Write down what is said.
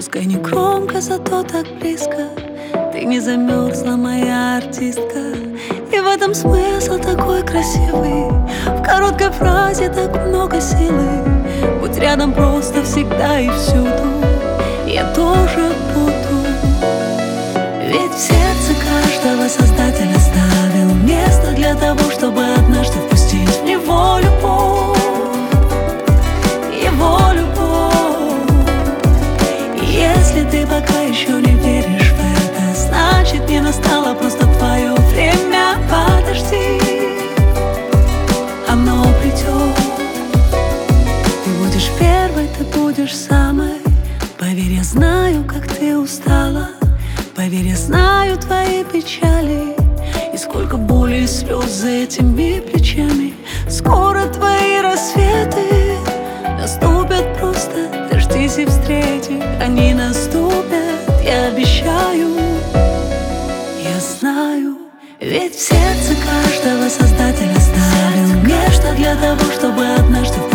Пускай не громко, зато так близко. Ты не замерзла, моя артистка. И в этом смысл такой красивый. В короткой фразе так много силы. Будь рядом просто всегда и всюду. Я тоже буду. Ведь в сердце каждого создатель оставил место для того, чтобы однажды впустить в него любовь. Его любовь. И если ты пока еще не веришь в это, значит не настало просто твое время. Подожди, оно придет. Ты будешь первой, ты будешь самой. Поверь, я знаю, как ты устала. Поверь, я знаю твои печали. И сколько боли и слез за этими плечами. Скоро твои рассветы наступят просто. Дождись и встрети, они наступят, я обещаю. Я знаю. Ведь в сердце каждого создатель оставил место для того, чтобы однажды